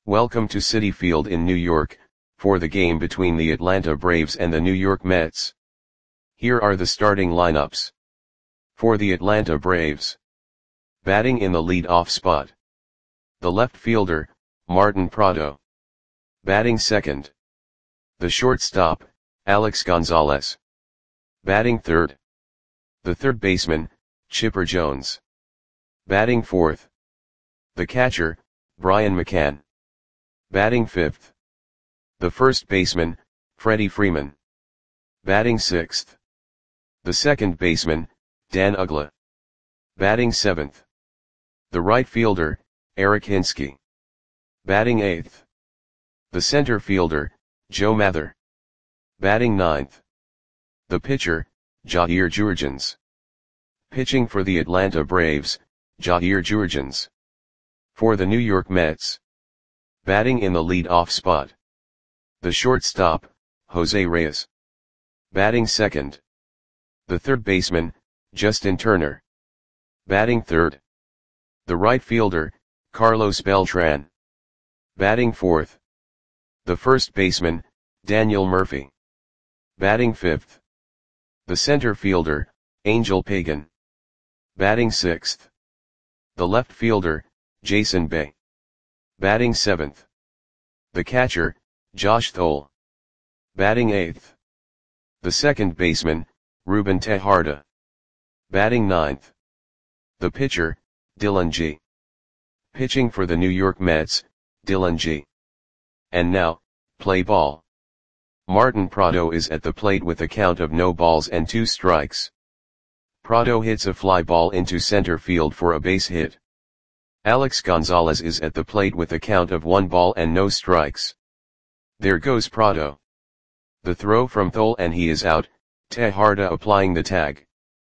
Welcome to Citi Field in New York, for the game between the Atlanta Braves and the New York Mets. Here are the starting lineups. For the Atlanta Braves. Batting in the lead-off spot. The left fielder, Martin Prado. Batting second. The shortstop, Alex Gonzalez. Batting third. The third baseman, Chipper Jones. Batting fourth. The catcher, Brian McCann. Batting fifth. The first baseman, Freddie Freeman. Batting sixth. The second baseman, Dan Uggla. Batting seventh. The right fielder, Eric Hinske. Batting eighth. The center fielder, Joe Mather. Batting ninth. The pitcher, Jair Jurrjens. Pitching for the Atlanta Braves, Jair Jurrjens. For the New York Mets. Batting in the lead-off spot. The shortstop, Jose Reyes. Batting second. The third baseman, Justin Turner. Batting third. The right fielder, Carlos Beltran. Batting fourth. The first baseman, Daniel Murphy. Batting fifth. The center fielder, Angel Pagan. Batting sixth. The left fielder, Jason Bay. Batting seventh. The catcher, Josh Thole. Batting eighth. The second baseman, Ruben Tejada. Batting ninth. The pitcher, Dylan G. Pitching for the New York Mets, Dylan G. And now, play ball. Martin Prado is at the plate with a count of no balls and 2 strikes. Prado hits a fly ball into center field for a base hit. Alex Gonzalez is at the plate with a count of 1 ball and no strikes. There goes Prado. The throw from Thole and he is out, Tejada applying the tag.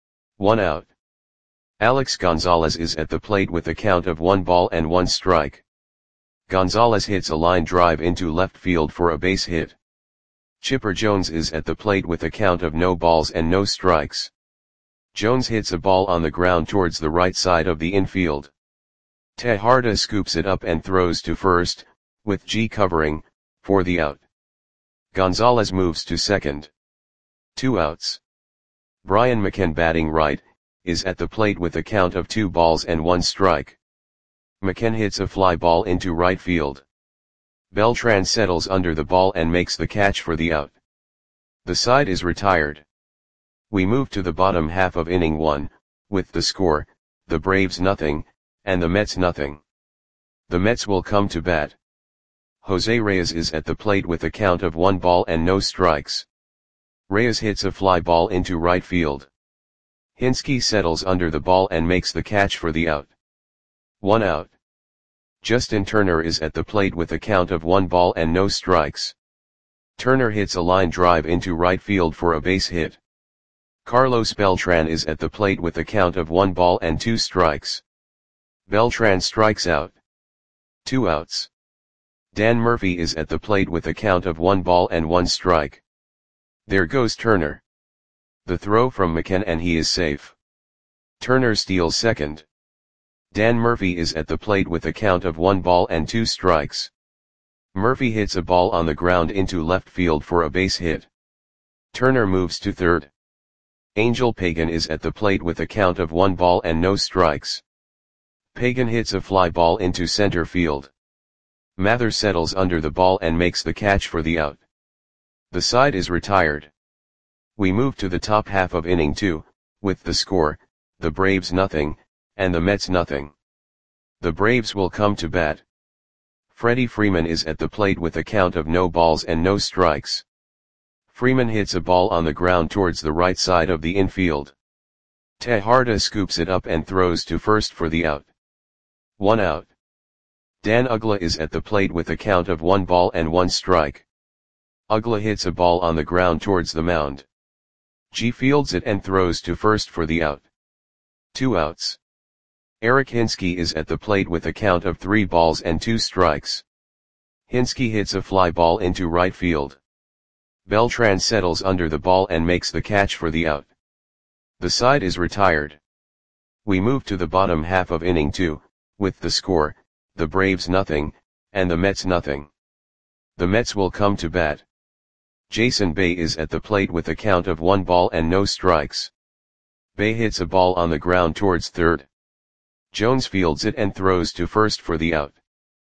1 out. Alex Gonzalez is at the plate with a count of 1 ball and 1 strike. Gonzalez hits a line drive into left field for a base hit. Chipper Jones is at the plate with a count of no balls and no strikes. Jones hits a ball on the ground towards the right side of the infield. Tejada scoops it up and throws to first, with G covering, for the out. Gonzalez moves to second. 2 outs. Brian McCann batting right, is at the plate with a count of 2 balls and 1 strike. McCann hits a fly ball into right field. Beltran settles under the ball and makes the catch for the out. The side is retired. We move to the bottom half of inning 1, with the score, the Braves nothing, and the Mets nothing. The Mets will come to bat. Jose Reyes is at the plate with a count of 1 ball and no strikes. Reyes hits a fly ball into right field. Hinske settles under the ball and makes the catch for the out. 1 out. Justin Turner is at the plate with a count of 1 ball and no strikes. Turner hits a line drive into right field for a base hit. Carlos Beltran is at the plate with a count of 1 ball and 2 strikes. Beltran strikes out. 2 outs. Dan Murphy is at the plate with a count of 1 ball and 1 strike. There goes Turner. The throw from McCann and he is safe. Turner steals second. Dan Murphy is at the plate with a count of 1 ball and 2 strikes. Murphy hits a ball on the ground into left field for a base hit. Turner moves to third. Angel Pagan is at the plate with a count of 1 ball and no strikes. Pagan hits a fly ball into center field. Mather settles under the ball and makes the catch for the out. The side is retired. We move to the top half of inning 2, with the score, the Braves nothing, and the Mets nothing. The Braves will come to bat. Freddie Freeman is at the plate with a count of no balls and no strikes. Freeman hits a ball on the ground towards the right side of the infield. Tejada scoops it up and throws to first for the out. 1 out. Dan Uggla is at the plate with a count of 1 ball and 1 strike. Uggla hits a ball on the ground towards the mound. G fields it and throws to first for the out. 2 outs. Eric Hinske is at the plate with a count of 3 balls and 2 strikes. Hinske hits a fly ball into right field. Beltran settles under the ball and makes the catch for the out. The side is retired. We move to the bottom half of inning 2, with the score, the Braves nothing, and the Mets nothing. The Mets will come to bat. Jason Bay is at the plate with a count of 1 ball and no strikes. Bay hits a ball on the ground towards third. Jones fields it and throws to first for the out.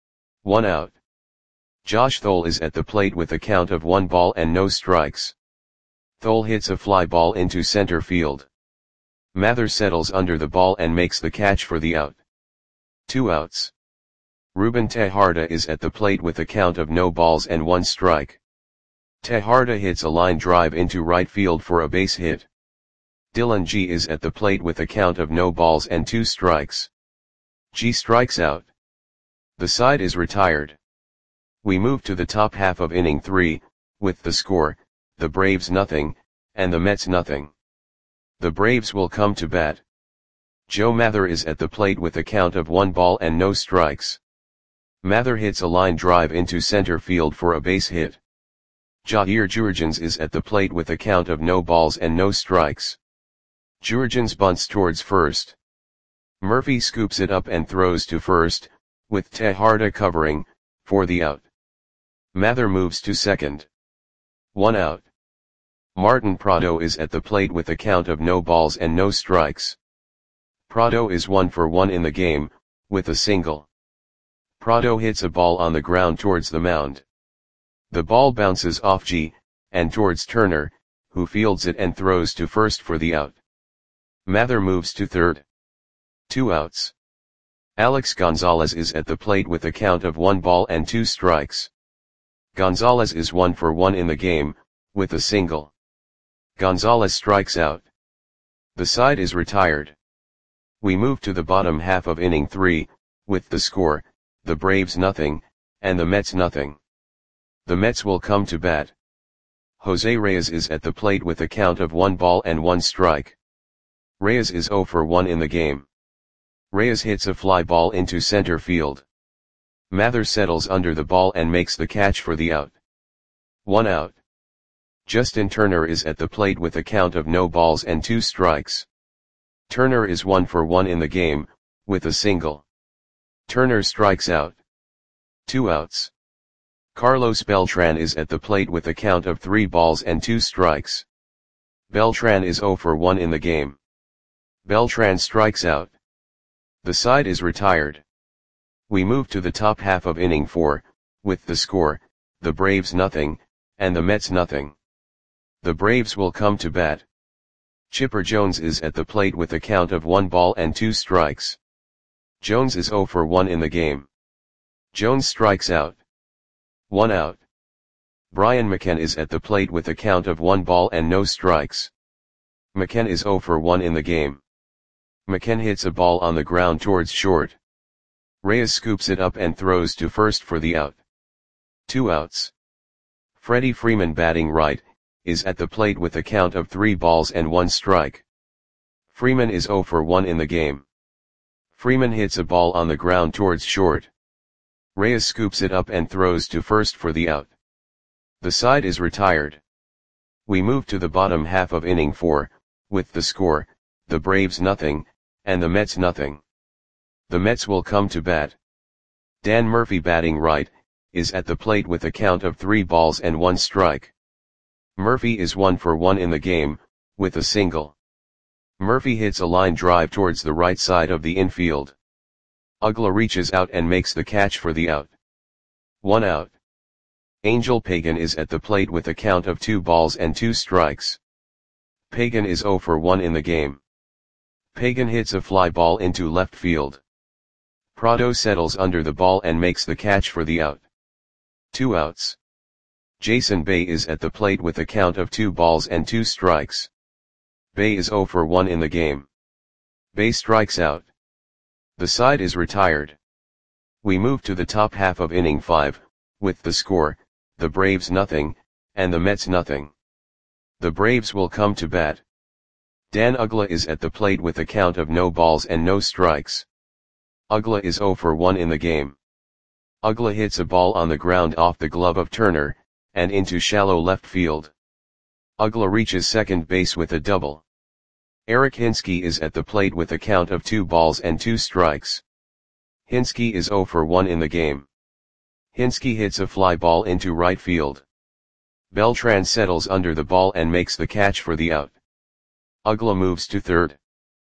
1 out. Josh Thole is at the plate with a count of 1 ball and no strikes. Thole hits a fly ball into center field. Mather settles under the ball and makes the catch for the out. 2 outs. Ruben Tejada is at the plate with a count of no balls and 1 strike. Tejada hits a line drive into right field for a base hit. Dylan G is at the plate with a count of no balls and 2 strikes. G strikes out. The side is retired. We move to the top half of inning 3, with the score, the Braves nothing, and the Mets nothing. The Braves will come to bat. Joe Mather is at the plate with a count of 1 ball and no strikes. Mather hits a line drive into center field for a base hit. Jair Jurrjens is at the plate with a count of no balls and no strikes. Jurrjens bunts towards first. Murphy scoops it up and throws to first, with Tejada covering, for the out. Mather moves to second. 1 out. Martin Prado is at the plate with a count of no balls and no strikes. Prado is 1 for 1 in the game, with a single. Prado hits a ball on the ground towards the mound. The ball bounces off G, and towards Turner, who fields it and throws to first for the out. Mather moves to third. 2 outs. Alex Gonzalez is at the plate with a count of 1 ball and 2 strikes. Gonzalez is 1 for 1 in the game, with a single. Gonzalez strikes out. The side is retired. We move to the bottom half of inning 3, with the score, the Braves nothing, and the Mets nothing. The Mets will come to bat. Jose Reyes is at the plate with a count of 1 ball and 1 strike. Reyes is 0 for 1 in the game. Reyes hits a fly ball into center field. Mather settles under the ball and makes the catch for the out. 1 out. Justin Turner is at the plate with a count of no balls and 2 strikes. Turner is 1 for 1 in the game, with a single. Turner strikes out. 2 outs. Carlos Beltran is at the plate with a count of 3 balls and 2 strikes. Beltran is 0 for 1 in the game. Beltran strikes out. The side is retired. We move to the top half of inning 4, with the score, the Braves nothing, and the Mets nothing. The Braves will come to bat. Chipper Jones is at the plate with a count of 1 ball and 2 strikes. Jones is 0 for 1 in the game. Jones strikes out. 1 out. Brian McCann is at the plate with a count of 1 ball and no strikes. McCann is 0 for 1 in the game. McCann hits a ball on the ground towards short. Reyes scoops it up and throws to first for the out. 2 outs. Freddie Freeman batting right, is at the plate with a count of 3 balls and 1 strike. Freeman is 0 for 1 in the game. Freeman hits a ball on the ground towards short. Reyes scoops it up and throws to first for the out. The side is retired. We move to the bottom half of inning 4, with the score, the Braves nothing, and the Mets nothing. The Mets will come to bat. Dan Murphy batting right, is at the plate with a count of 3 balls and 1 strike. Murphy is 1 for 1 in the game, with a single. Murphy hits a line drive towards the right side of the infield. Uggla reaches out and makes the catch for the out. 1 out. Angel Pagan is at the plate with a count of 2 balls and 2 strikes. Pagan is 0 for 1 in the game. Pagan hits a fly ball into left field. Prado settles under the ball and makes the catch for the out. 2 outs. Jason Bay is at the plate with a count of 2 balls and 2 strikes. Bay is 0 for 1 in the game. Bay strikes out. The side is retired. We move to the top half of inning 5, with the score, the Braves nothing, and the Mets nothing. The Braves will come to bat. Dan Uggla is at the plate with a count of no balls and no strikes. Uggla is 0 for 1 in the game. Uggla hits a ball on the ground off the glove of Turner, and into shallow left field. Uggla reaches second base with a double. Eric Hinske is at the plate with a count of 2 balls and 2 strikes. Hinske is 0 for 1 in the game. Hinski hits a fly ball into right field. Beltran settles under the ball and makes the catch for the out. Ugla moves to third.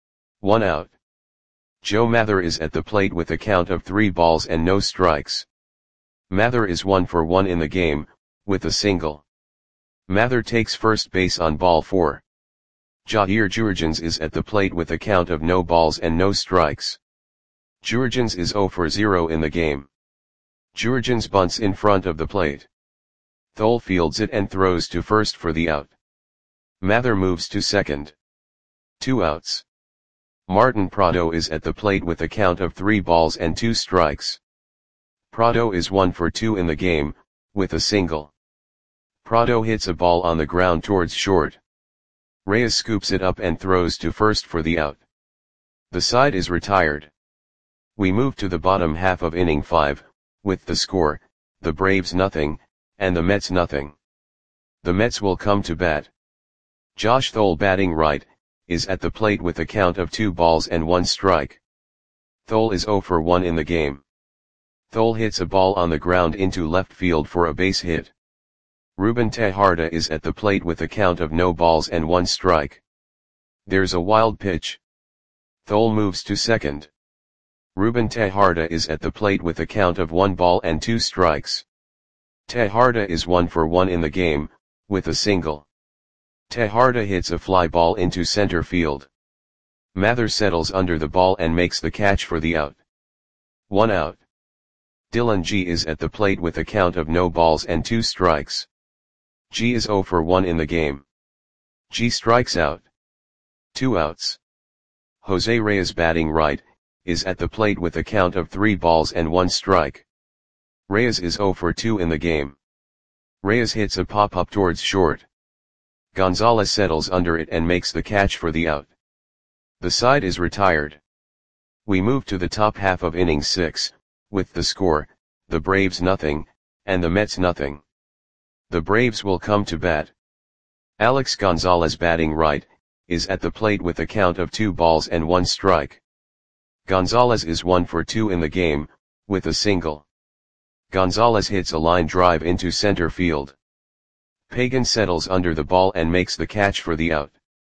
1 out. Joe Mather is at the plate with a count of 3 balls and no strikes. Mather is 1 for 1 in the game, with a single. Mather takes first base on ball 4. Jair Jurgens is at the plate with a count of no balls and no strikes. Jurgens is 0 for 0 in the game. Jurgens bunts in front of the plate. Thole fields it and throws to first for the out. Mather moves to second. 2 outs. Martin Prado is at the plate with a count of 3 balls and 2 strikes. Prado is 1 for 2 in the game, with a single. Prado hits a ball on the ground towards short. Reyes scoops it up and throws to first for the out. The side is retired. We move to the bottom half of inning 5, with the score, the Braves nothing, and the Mets nothing. The Mets will come to bat. Josh Thole, batting right, is at the plate with a count of 2 balls and 1 strike. Thole is 0 for 1 in the game. Thole hits a ball on the ground into left field for a base hit. Ruben Tejada is at the plate with a count of no balls and 1 strike. There's a wild pitch. Thole moves to second. Ruben Tejada is at the plate with a count of 1 ball and 2 strikes. Tejada is 1 for 1 in the game, with a single. Tejada hits a fly ball into center field. Mather settles under the ball and makes the catch for the out. 1 out. Dylan G is at the plate with a count of no balls and 2 strikes. G is 0 for 1 in the game. G strikes out. 2 outs. Jose Reyes, batting right, is at the plate with a count of 3 balls and 1 strike. Reyes is 0 for 2 in the game. Reyes hits a pop-up towards short. Gonzalez settles under it and makes the catch for the out. The side is retired. We move to the top half of inning 6, with the score, the Braves nothing, and the Mets nothing. The Braves will come to bat. Alex Gonzalez, batting right, is at the plate with a count of 2 balls and 1 strike. Gonzalez is 1 for 2 in the game, with a single. Gonzalez hits a line drive into center field. Pagan settles under the ball and makes the catch for the out.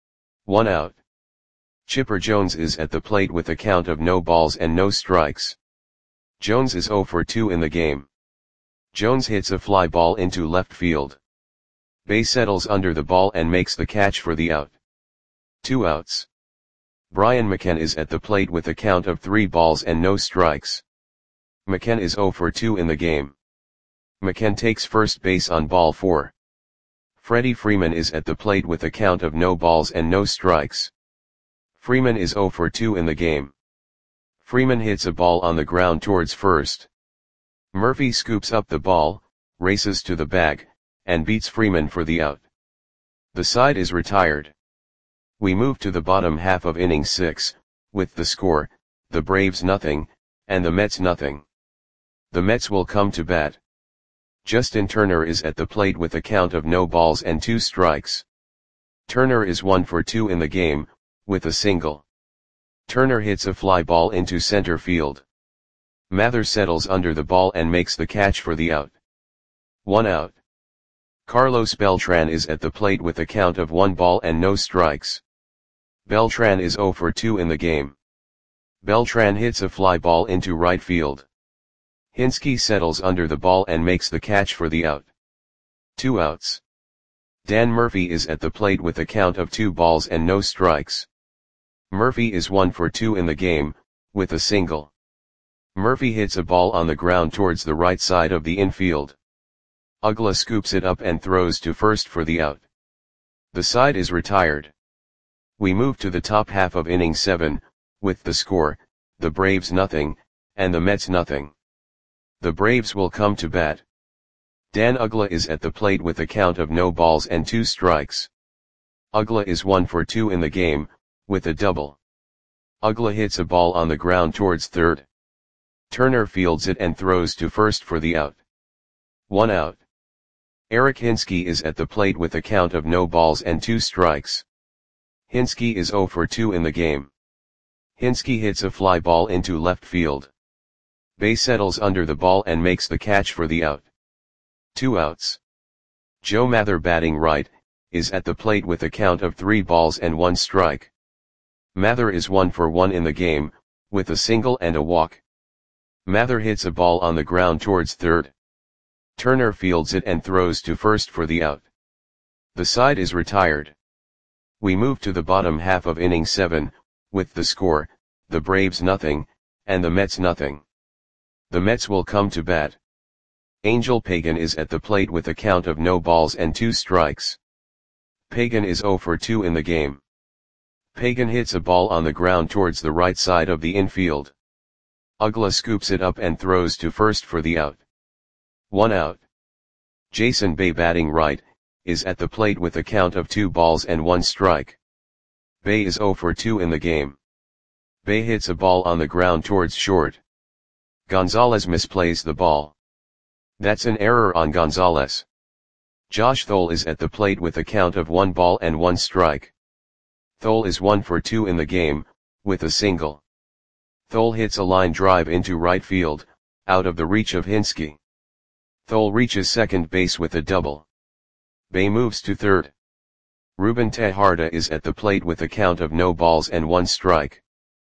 1 out. Chipper Jones is at the plate with a count of no balls and no strikes. Jones is 0 for 2 in the game. Jones hits a fly ball into left field. Bay settles under the ball and makes the catch for the out. 2 outs. Brian McCann is at the plate with a count of 3 balls and no strikes. McCann is 0 for 2 in the game. McCann takes first base on ball 4. Freddie Freeman is at the plate with a count of no balls and no strikes. Freeman is 0 for 2 in the game. Freeman hits a ball on the ground towards first. Murphy scoops up the ball, races to the bag, and beats Freeman for the out. The side is retired. We move to the bottom half of inning 6, with the score, the Braves nothing, and the Mets nothing. The Mets will come to bat. Justin Turner is at the plate with a count of no balls and 2 strikes. Turner is 1 for 2 in the game, with a single. Turner hits a fly ball into center field. Mather settles under the ball and makes the catch for the out. 1 out. Carlos Beltran is at the plate with a count of 1 ball and no strikes. Beltran is 0 for 2 in the game. Beltran hits a fly ball into right field. Hinski settles under the ball and makes the catch for the out. 2 outs. Dan Murphy is at the plate with a count of 2 balls and no strikes. Murphy is 1 for 2 in the game, with a single. Murphy hits a ball on the ground towards the right side of the infield. Ugla scoops it up and throws to first for the out. The side is retired. We move to the top half of inning 7, with the score, the Braves nothing, and the Mets nothing. The Braves will come to bat. Dan Ugla is at the plate with a count of no balls and 2 strikes. Ugla is 1 for 2 in the game, with a double. Ugla hits a ball on the ground towards third. Turner fields it and throws to first for the out. 1 out. Eric Hinski is at the plate with a count of no balls and 2 strikes. Hinski is 0 for 2 in the game. Hinski hits a fly ball into left field. Bay settles under the ball and makes the catch for the out. 2 outs. Joe Mather batting right, is at the plate with a count of 3 balls and 1 strike. Mather is 1 for 1 in the game, with a single and a walk. Mather hits a ball on the ground towards third. Turner fields it and throws to first for the out. The side is retired. We move to the bottom half of inning 7, with the score, the Braves nothing, and the Mets nothing. The Mets will come to bat. Angel Pagan is at the plate with a count of no balls and 2 strikes. Pagan is 0 for 2 in the game. Pagan hits a ball on the ground towards the right side of the infield. Ugla scoops it up and throws to first for the out. 1 out. Jason Bay batting right, is at the plate with a count of 2 balls and 1 strike. Bay is 0 for 2 in the game. Bay hits a ball on the ground towards short. Gonzalez misplays the ball. That's an error on Gonzalez. Josh Thole is at the plate with a count of 1 ball and 1 strike. Thole is 1 for 2 in the game, with a single. Thole hits a line drive into right field, out of the reach of Hinske. Thole reaches second base with a double. Bay moves to third. Ruben Tejada is at the plate with a count of no balls and 1 strike.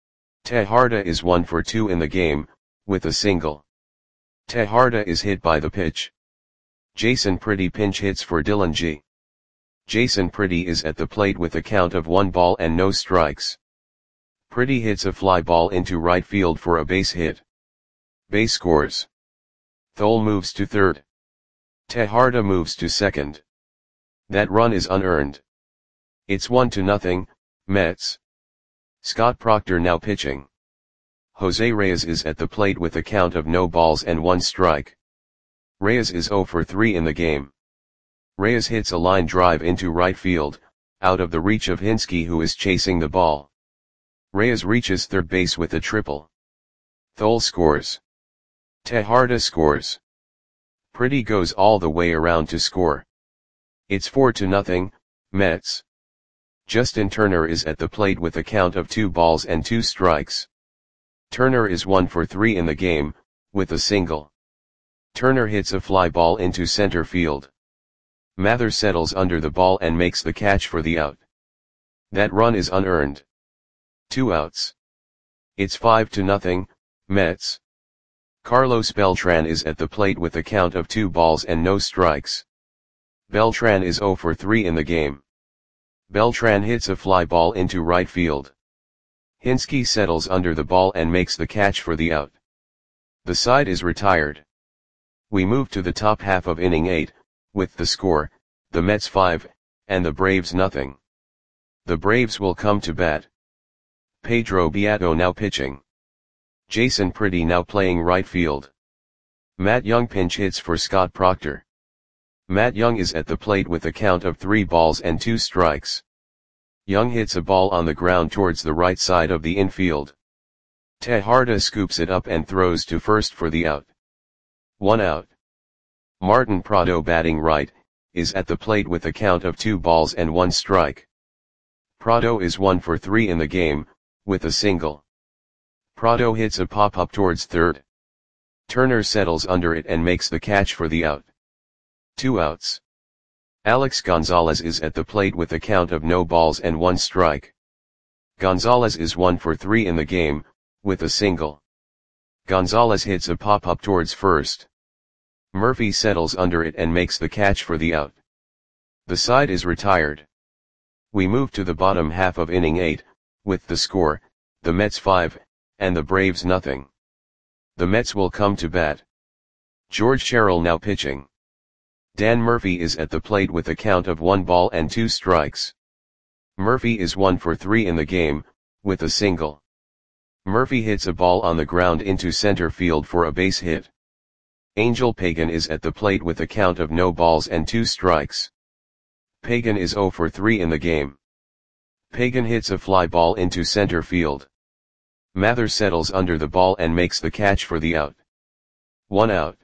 Tejada is 1 for 2 in the game, with a single. Tejada is hit by the pitch. Jason Pretty pinch hits for Dylan G. Jason Pretty is at the plate with a count of 1 ball and no strikes. Pretty hits a fly ball into right field for a base hit. Bay scores. Thole moves to third. Tejada moves to second. That run is unearned. It's 1-0, Mets. Scott Proctor now pitching. Jose Reyes is at the plate with a count of no balls and 1 strike. Reyes is 0 for 3 in the game. Reyes hits a line drive into right field, out of the reach of Hinske, who is chasing the ball. Reyes reaches third base with a triple. Thole scores. Tejada scores. Pretty goes all the way around to score. It's 4-0, Mets. Justin Turner is at the plate with a count of 2 balls and 2 strikes. Turner is 1 for 3 in the game, with a single. Turner hits a fly ball into center field. Mather settles under the ball and makes the catch for the out. That run is unearned. 2 outs. It's 5-0, Mets. Carlos Beltran is at the plate with a count of 2 balls and no strikes. Beltran is 0 for 3 in the game. Beltran hits a fly ball into right field. Hinske settles under the ball and makes the catch for the out. The side is retired. We move to the top half of inning 8, with the score, the Mets 5, and the Braves nothing. The Braves will come to bat. Pedro Beato now pitching. Jason Pretty now playing right field. Matt Young pinch hits for Scott Proctor. Matt Young is at the plate with a count of 3 balls and 2 strikes. Young hits a ball on the ground towards the right side of the infield. Tejada scoops it up and throws to first for the out. 1 out. Martin Prado batting right, is at the plate with a count of 2 balls and 1 strike. Prado is 1 for 3 in the game, with a single. Prado hits a pop-up towards third. Turner settles under it and makes the catch for the out. 2 outs. Alex Gonzalez is at the plate with a count of no balls and 1 strike. Gonzalez is 1 for 3 in the game, with a single. Gonzalez hits a pop-up towards first. Murphy settles under it and makes the catch for the out. The side is retired. We move to the bottom half of inning 8, with the score, the Mets 5, and the Braves nothing. The Mets will come to bat. George Sherrill now pitching. Dan Murphy is at the plate with a count of 1 ball and 2 strikes. Murphy is 1 for 3 in the game, with a single. Murphy hits a ball on the ground into center field for a base hit. Angel Pagan is at the plate with a count of no balls and 2 strikes. Pagan is 0 for 3 in the game. Pagan hits a fly ball into center field. Mather settles under the ball and makes the catch for the out. 1 out.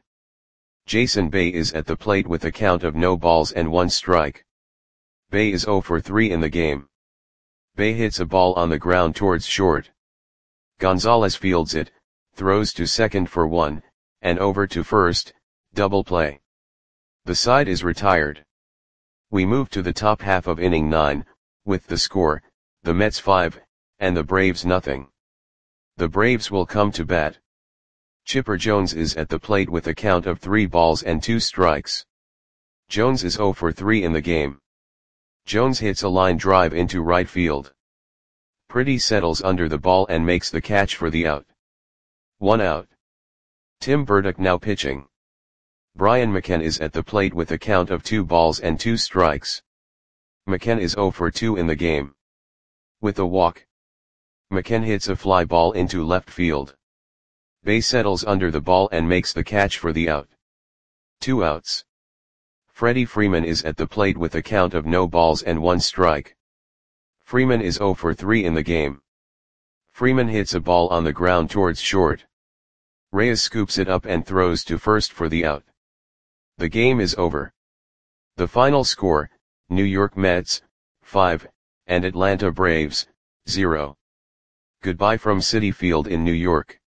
Jason Bay is at the plate with a count of no balls and 1 strike. Bay is 0 for 3 in the game. Bay hits a ball on the ground towards short. Gonzalez fields it, throws to second for 1, and over to first, double play. The side is retired. We move to the top half of inning 9, with the score, the Mets 5, and the Braves nothing. The Braves will come to bat. Chipper Jones is at the plate with a count of 3 balls and 2 strikes. Jones is 0 for 3 in the game. Jones hits a line drive into right field. Pretty settles under the ball and makes the catch for the out. 1 out. Tim Burdick now pitching. Brian McCann is at the plate with a count of 2 balls and 2 strikes. McCann is 0 for 2 in the game. With a walk, McCann hits a fly ball into left field. Bay settles under the ball and makes the catch for the out. 2 outs. Freddie Freeman is at the plate with a count of no balls and 1 strike. Freeman is 0 for 3 in the game. Freeman hits a ball on the ground towards short. Reyes scoops it up and throws to first for the out. The game is over. The final score, New York Mets, 5, and Atlanta Braves, 0. Goodbye from Citi Field in New York.